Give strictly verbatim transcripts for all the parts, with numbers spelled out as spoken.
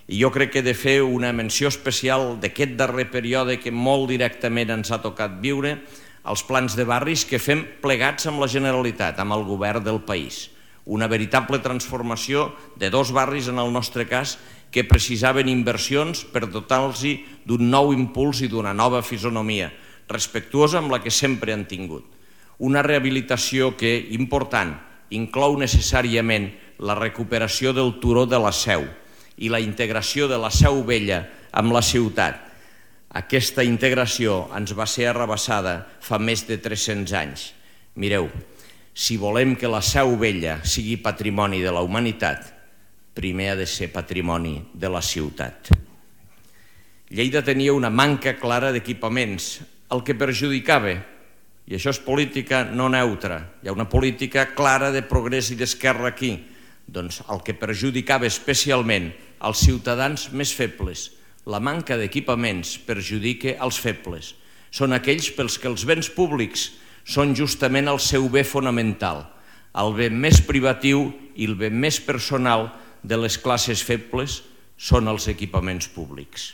I jo crec que he de fer una menció especial d'aquest darrer període que molt directament ens ha tocat viure, els plans de barris que fem plegats amb la Generalitat, amb el govern del país. Una veritable transformació de dos barris, en el nostre cas, que precisaven inversions per dotar-los d'un nou impuls i d'una nova fisonomia, respectuosa amb la que sempre han tingut. Una rehabilitació que, important, inclou necessàriament la recuperació del turó de la Seu i la integració de la Seu Vella amb la ciutat. Aquesta integració ens va ser arrabassada fa més de tres-cents anys. Mireu, si volem que la Seu Vella sigui patrimoni de la humanitat, primer ha de ser patrimoni de la ciutat. Lleida tenia una manca clara d'equipaments, el que perjudicava, i això és política no neutra, hi ha una política clara de progrés i d'esquerra aquí, doncs el que perjudicava especialment als ciutadans més febles. La manca d'equipaments perjudica els febles. Són aquells pels que els béns públics són justament el seu bé fonamental, el bé més privatiu i el bé més personal de les classes febles són els equipaments públics.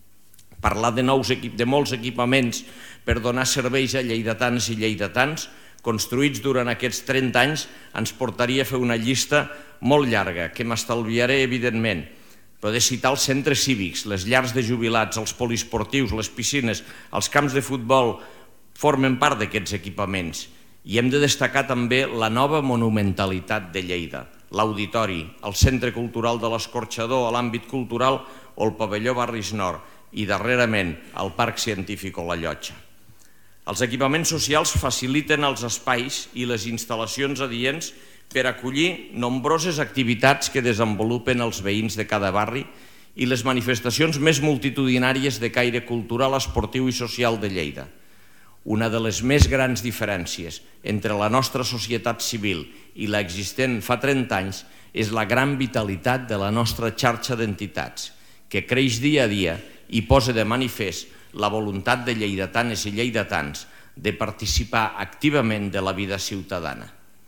Parlar de, nous, de molts equipaments per donar serveis a lleidatans i lleidatans construïts durant aquests trenta anys ens portaria a fer una llista molt llarga, que m'estalviaré evidentment, però de citar els centres cívics, les llars de jubilats, els poliesportius, les piscines, els camps de futbol, formen part d'aquests equipaments. I hem de destacar també la nova monumentalitat de Lleida, l'auditori, el centre cultural de l'Escorxador, l'àmbit cultural o el pavelló Barris Nord i darrerament el Parc Científic o la Llotja. Els equipaments socials faciliten els espais i les instal·lacions adients per acollir nombroses activitats que desenvolupen els veïns de cada barri i les manifestacions més multitudinàries de caire cultural, esportiu i social de Lleida. Una de les més grans diferències entre la nostra societat civil i l'existent fa trenta anys és la gran vitalitat de la nostra xarxa d'entitats, que creix dia a dia i posa de manifest la voluntat de lleidatanes i lleidatans de participar activament de la vida ciutadana.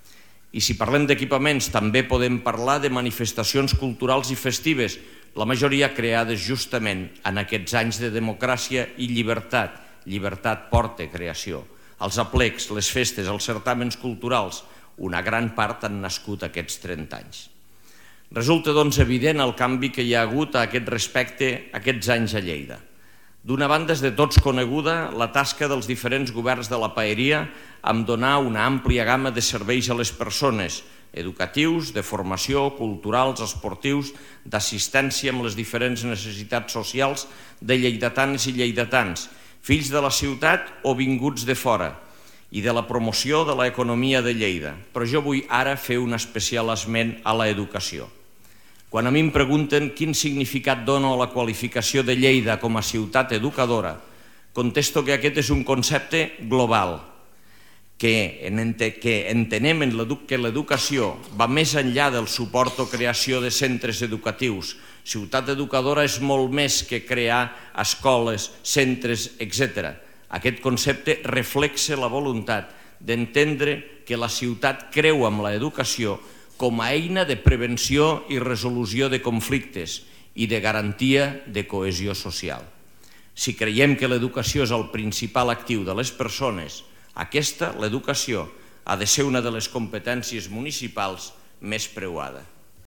I si parlem d'equipaments, també podem parlar de manifestacions culturals i festives, la majoria creades justament en aquests anys de democràcia i llibertat. Llibertat porta creació. Els aplecs, les festes, els certàmens culturals, una gran part han nascut aquests trenta anys. Resulta doncs evident el canvi que hi ha hagut a aquest respecte aquests anys a Lleida. D'una banda és de tots coneguda la tasca dels diferents governs de la paeria en donar una àmplia gamma de serveis a les persones, educatius, de formació, culturals, esportius, d'assistència amb les diferents necessitats socials de lleidatanes i lleidatans, fills de la ciutat o vinguts de fora, i de la promoció de l'economia de Lleida. Però jo vull ara fer un especial esment a l'educació. Quan a mi em pregunten quin significat dono a la qualificació de Lleida com a ciutat educadora, contesto que aquest és un concepte global, que entenem que l'educació va més enllà del suport o creació de centres educatius. Ciutat educadora és molt més que crear escoles, centres, etcètera. Aquest concepte reflexa la voluntat d'entendre que la ciutat creu en l'educació com a eina de prevenció i resolució de conflictes i de garantia de cohesió social. Si creiem que l'educació és el principal actiu de les persones, aquesta, l'educació, ha de ser una de les competències municipals més preuada.